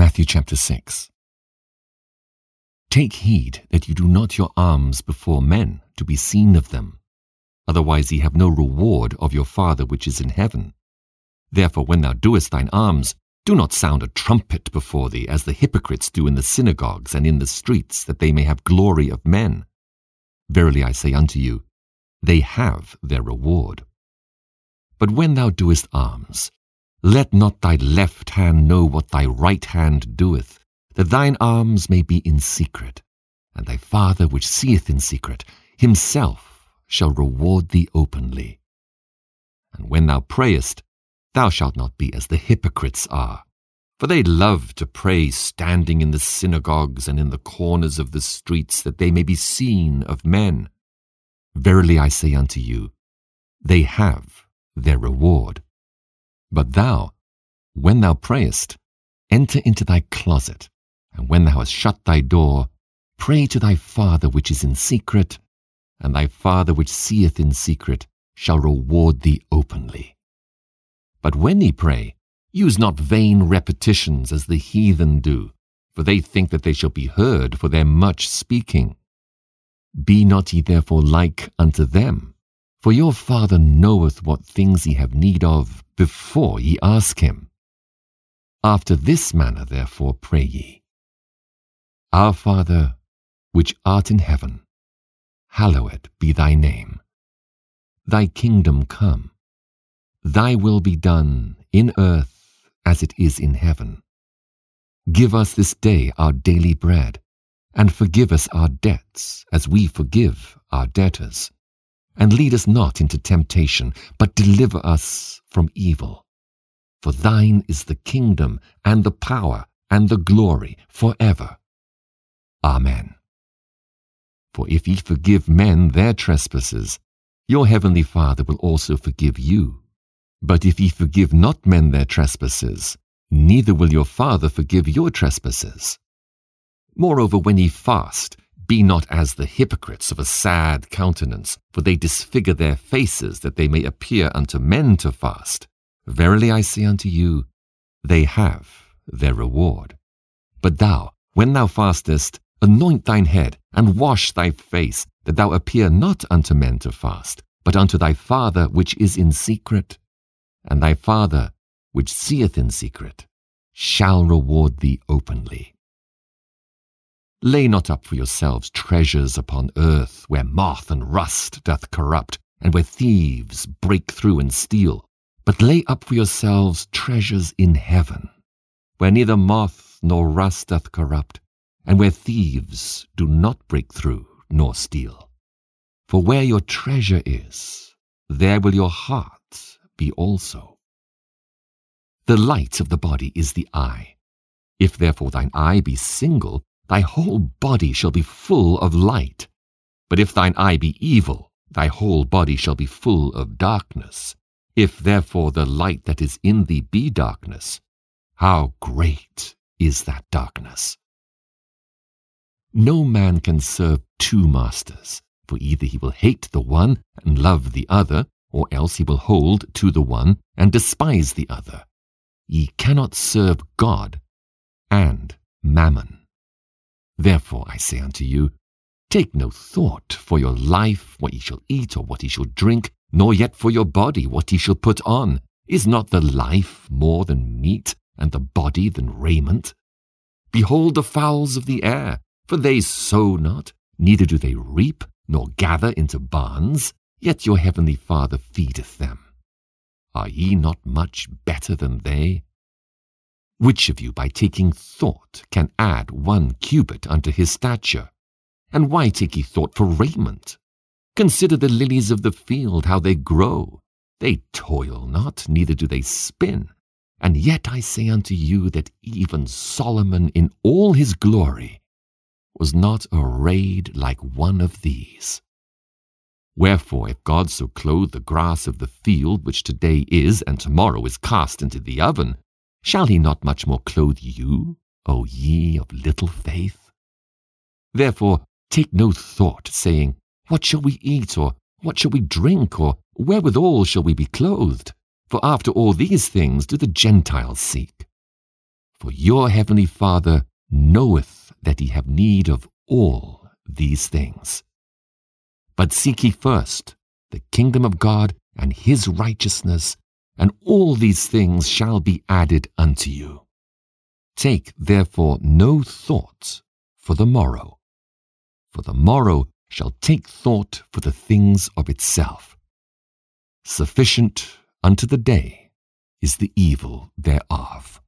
Matthew chapter 6. Take heed that you do not your alms before men to be seen of them. Otherwise ye have no reward of your Father which is in heaven. Therefore when thou doest thine alms, do not sound a trumpet before thee, as the hypocrites do in the synagogues and in the streets, that they may have glory of men. Verily I say unto you, they have their reward. But when thou doest alms, let not thy left hand know what thy right hand doeth, that thine alms may be in secret, and thy Father which seeth in secret, himself shall reward thee openly. And when thou prayest, thou shalt not be as the hypocrites are, for they love to pray standing in the synagogues and in the corners of the streets, that they may be seen of men. Verily I say unto you, they have their reward. But thou, when thou prayest, enter into thy closet, and when thou hast shut thy door, pray to thy Father which is in secret, and thy Father which seeth in secret shall reward thee openly. But when ye pray, use not vain repetitions as the heathen do, for they think that they shall be heard for their much speaking. Be not ye therefore like unto them, for your Father knoweth what things ye have need of before ye ask him. After this manner therefore pray ye. Our Father, which art in heaven, hallowed be thy name. Thy kingdom come. Thy will be done in earth as it is in heaven. Give us this day our daily bread, and forgive us our debts as we forgive our debtors. And lead us not into temptation, but deliver us from evil. For thine is the kingdom, and the power, and the glory, forever. Amen. For if ye forgive men their trespasses, your heavenly Father will also forgive you. But if ye forgive not men their trespasses, neither will your Father forgive your trespasses. Moreover, when ye fast, be not as the hypocrites of a sad countenance, for they disfigure their faces, that they may appear unto men to fast. Verily I say unto you, they have their reward. But thou, when thou fastest, anoint thine head, and wash thy face, that thou appear not unto men to fast, but unto thy Father which is in secret. And thy Father, which seeth in secret, shall reward thee openly. Lay not up for yourselves treasures upon earth, where moth and rust doth corrupt, and where thieves break through and steal. But lay up for yourselves treasures in heaven, where neither moth nor rust doth corrupt, and where thieves do not break through nor steal. For where your treasure is, there will your heart be also. The light of the body is the eye. If therefore thine eye be single, thy whole body shall be full of light. But if thine eye be evil, thy whole body shall be full of darkness. If therefore the light that is in thee be darkness, how great is that darkness? No man can serve two masters, for either he will hate the one and love the other, or else he will hold to the one and despise the other. Ye cannot serve God and mammon. Therefore I say unto you, take no thought for your life, what ye shall eat or what ye shall drink, nor yet for your body, what ye shall put on. Is not the life more than meat, and the body than raiment? Behold the fowls of the air, for they sow not, neither do they reap, nor gather into barns, yet your heavenly Father feedeth them. Are ye not much better than they? Which of you by taking thought can add 1 cubit unto his stature? And why take ye thought for raiment? Consider the lilies of the field, how they grow. They toil not, neither do they spin. And yet I say unto you that even Solomon in all his glory was not arrayed like one of these. Wherefore, if God so clothe the grass of the field, which today is and tomorrow is cast into the oven, shall he not much more clothe you, O ye of little faith? Therefore take no thought, saying, what shall we eat, or what shall we drink, or wherewithal shall we be clothed? For after all these things do the Gentiles seek. For your heavenly Father knoweth that ye have need of all these things. But seek ye first the kingdom of God and his righteousness, and all these things shall be added unto you. Take therefore no thought for the morrow shall take thought for the things of itself. Sufficient unto the day is the evil thereof.